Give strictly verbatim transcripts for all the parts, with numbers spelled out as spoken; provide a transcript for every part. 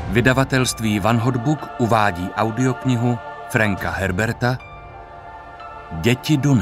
Vydavatelství Van Hotbook uvádí audioknihu Franka Herberta Děti Duny.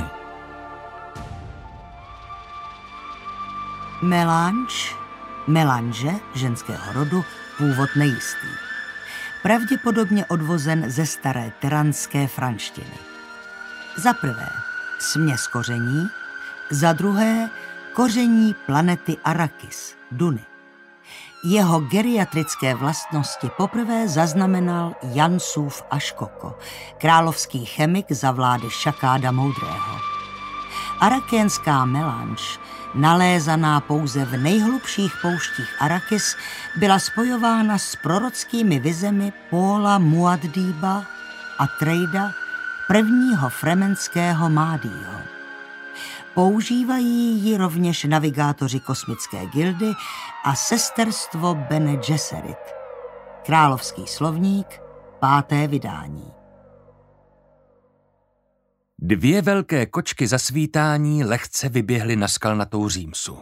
Melange, melange ženského rodu, původ nejistý. Pravděpodobně odvozen ze staré teranské franštiny. Za prvé směs koření, za druhé koření planety Arrakis, Duny. Jeho geriatrické vlastnosti poprvé zaznamenal Jansův Aškoko, královský chemik za vlády Šakáda Moudrého. Arakénská melange, nalézaná pouze v nejhlubších pouštích Arrakis, byla spojována s prorockými vizemi Paula Muad'Diba a Trejda, prvního fremenského Mádího. Používají ji rovněž navigátoři kosmické gildy a sesterstvo Bene Gesserit. Královský slovník, páté vydání. Dvě velké kočky za svítání lehce vyběhly na skalnatou římsu.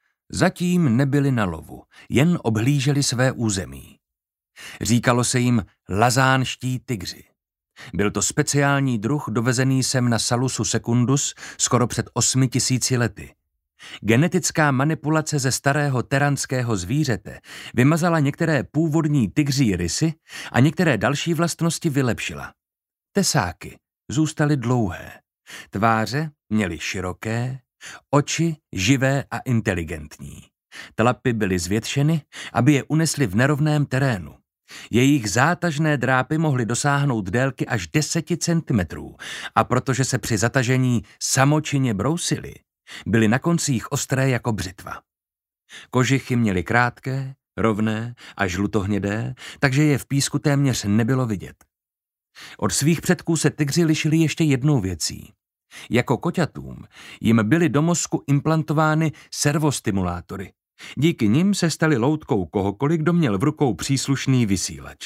Zatím nebyly na lovu, jen obhlíželi své území. Říkalo se jim lazánští tygři. Byl to speciální druh dovezený sem na Salusu Secundus skoro před osmi tisíci lety. Genetická manipulace ze starého teranského zvířete vymazala některé původní tygří rysy a některé další vlastnosti vylepšila. Tesáky zůstaly dlouhé, tváře měly široké, oči živé a inteligentní. Tlapy byly zvětšeny, aby je unesly v nerovném terénu. Jejich zátažné drápy mohly dosáhnout délky až deseti centimetrů a protože se při zatažení samočinně brousily, byly na koncích ostré jako břitva. Kožichy měly krátké, rovné a žlutohnědé, takže je v písku téměř nebylo vidět. Od svých předků se tygři lišili ještě jednou věcí. Jako koťatům jim byly do mozku implantovány servostimulátory. Díky nim se stali loutkou kohokoliv, kdo měl v rukou příslušný vysílač.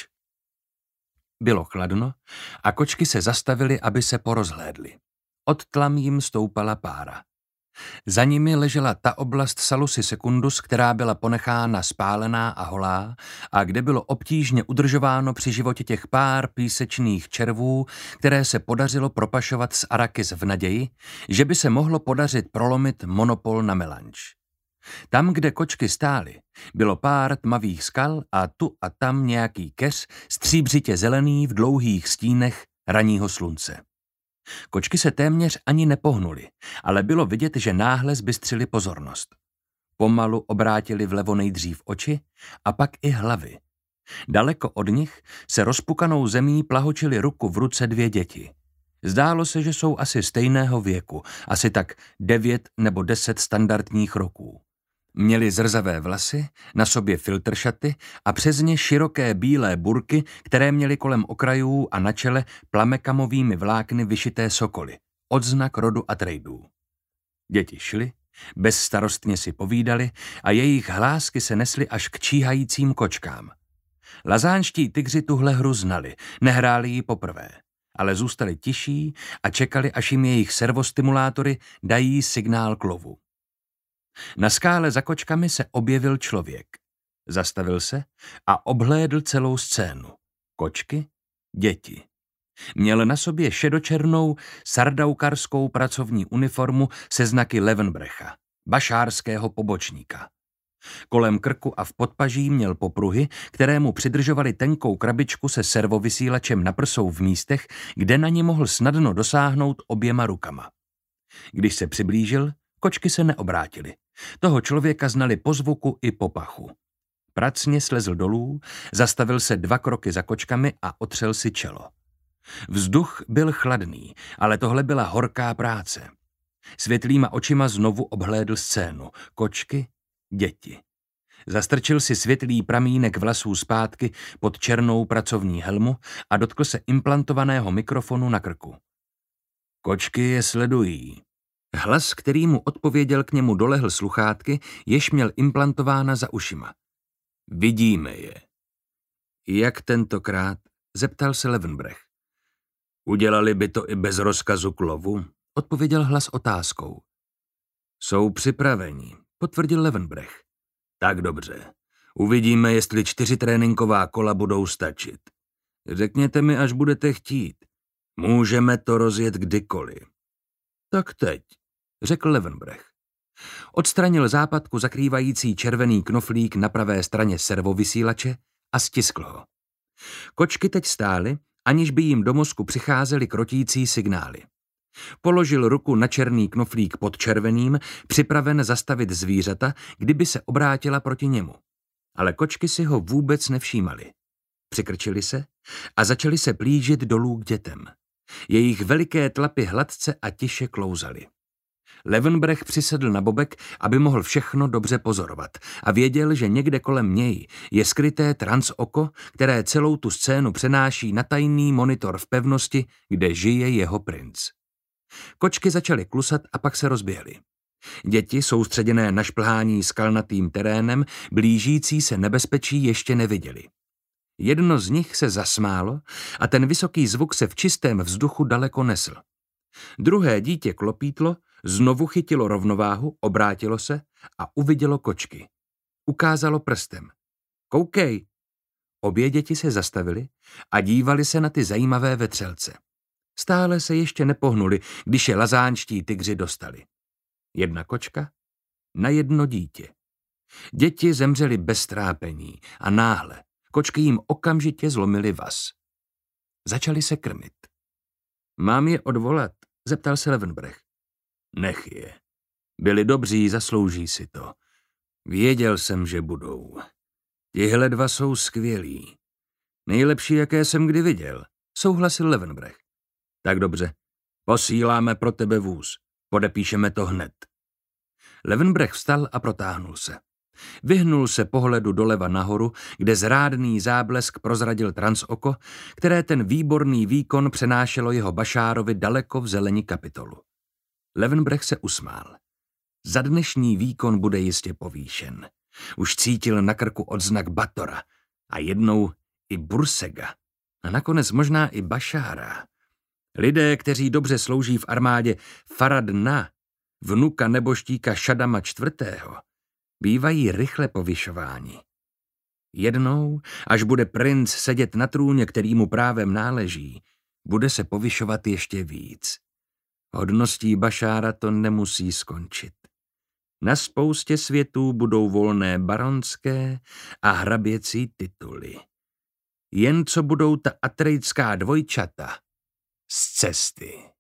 Bylo chladno a kočky se zastavily, aby se porozhlédly. Od tlam jim stoupala pára. Za nimi ležela ta oblast Salusy Secundus, která byla ponechána spálená a holá a kde bylo obtížně udržováno při životě těch pár písečných červů, které se podařilo propašovat z Arrakis v naději, že by se mohlo podařit prolomit monopol na melange. Tam, kde kočky stály, bylo pár tmavých skal a tu a tam nějaký keř stříbřitě zelený v dlouhých stínech ranního slunce. Kočky se téměř ani nepohnuly, ale bylo vidět, že náhle zbystřili pozornost. Pomalu obrátili vlevo nejdřív oči a pak i hlavy. Daleko od nich se rozpukanou zemí plahočily ruku v ruce dvě děti. Zdálo se, že jsou asi stejného věku, asi tak devět nebo deset standardních roků. Měli zrzavé vlasy, na sobě filtršaty a přes ně široké bílé burky, které měly kolem okrajů a na čele plamekamovými vlákny vyšité sokoly, odznak rodu Atreidů. Děti šly, bezstarostně si povídali a jejich hlásky se nesly až k číhajícím kočkám. Lazánští tygři tuhle hru znali, nehráli ji poprvé, ale zůstali tiší a čekali, až jim jejich servostimulátory dají signál k lovu. Na skále za kočkami se objevil člověk. Zastavil se a obhlédl celou scénu. Kočky, děti. Měl na sobě šedočernou sardaukarskou pracovní uniformu se znaky Levenbrecha, bašárského pobočníka. Kolem krku a v podpaží měl popruhy, které mu přidržovaly tenkou krabičku se servovysílačem na prsou v místech, kde na ní mohl snadno dosáhnout oběma rukama. Když se přiblížil, kočky se neobrátily. Toho člověka znali po zvuku i po pachu. Pracně slezl dolů, zastavil se dva kroky za kočkami a otřel si čelo. Vzduch byl chladný, ale tohle byla horká práce. Světlýma očima znovu obhlédl scénu. Kočky, děti. Zastrčil si světlý pramínek vlasů zpátky pod černou pracovní helmu a dotkl se implantovaného mikrofonu na krku. Kočky je sledují. Hlas, který mu odpověděl, k němu dolehl sluchátky, jež měl implantována za ušima. Vidíme je. Jak tentokrát? Zeptal se Levenbrech. Udělali by to i bez rozkazu k lovu? Odpověděl hlas otázkou. Jsou připraveni, potvrdil Levenbrech. Tak dobře. Uvidíme, jestli čtyři tréninková kola budou stačit. Řekněte mi, až budete chtít. Můžeme to rozjet kdykoliv. Tak teď, řekl Levenbrech. Odstranil západku zakrývající červený knoflík na pravé straně servovysílače a stiskl ho. Kočky teď stály, aniž by jim do mozku přicházely krotící signály. Položil ruku na černý knoflík pod červeným, připraven zastavit zvířata, kdyby se obrátila proti němu. Ale kočky si ho vůbec nevšímaly. Přikrčili se a začali se plížit dolů k dětem. Jejich veliké tlapy hladce a tiše klouzaly. Levenbrech přisedl na bobek, aby mohl všechno dobře pozorovat a věděl, že někde kolem něj je skryté transoko, které celou tu scénu přenáší na tajný monitor v pevnosti, kde žije jeho princ. Kočky začaly klusat a pak se rozběhly. Děti, soustředěné na šplhání skalnatým terénem, blížící se nebezpečí ještě neviděli. Jedno z nich se zasmálo a ten vysoký zvuk se v čistém vzduchu daleko nesl. Druhé dítě klopítlo, znovu chytilo rovnováhu, obrátilo se a uvidělo kočky. Ukázalo prstem. Koukej! Obě děti se zastavily a dívali se na ty zajímavé vetřelce. Stále se ještě nepohnuli, když je lazánští tygři dostali. Jedna kočka na jedno dítě. Děti zemřely bez trápení a náhle kočky jim okamžitě zlomily vaz. Začali se krmit. Mám je odvolat? Zeptal se Levenbrech. Nech je. Byli dobří, zaslouží si to. Věděl jsem, že budou. Tihle dva jsou skvělí. Nejlepší, jaké jsem kdy viděl, souhlasil Levenbrech. Tak dobře, posíláme pro tebe vůz. Podepíšeme to hned. Levenbrech vstal a protáhnul se. Vyhnul se pohledu doleva nahoru, kde zrádný záblesk prozradil transoko, které ten výborný výkon přenášelo jeho bašárovi daleko v zeleni Kapitolu. Levenbrech se usmál. Za dnešní výkon bude jistě povýšen. Už cítil na krku odznak Batora a jednou i Bursega a nakonec možná i Bašára. Lidé, kteří dobře slouží v armádě Faradna, vnuka neboštíka Šadama čtvrtého, bývají rychle povyšováni. Jednou, až bude princ sedět na trůně, který mu právem náleží, bude se povyšovat ještě víc. Hodností Bašára to nemusí skončit. Na spoustě světů budou volné baronské a hraběcí tituly. Jen co budou ta atrejdská dvojčata z cesty.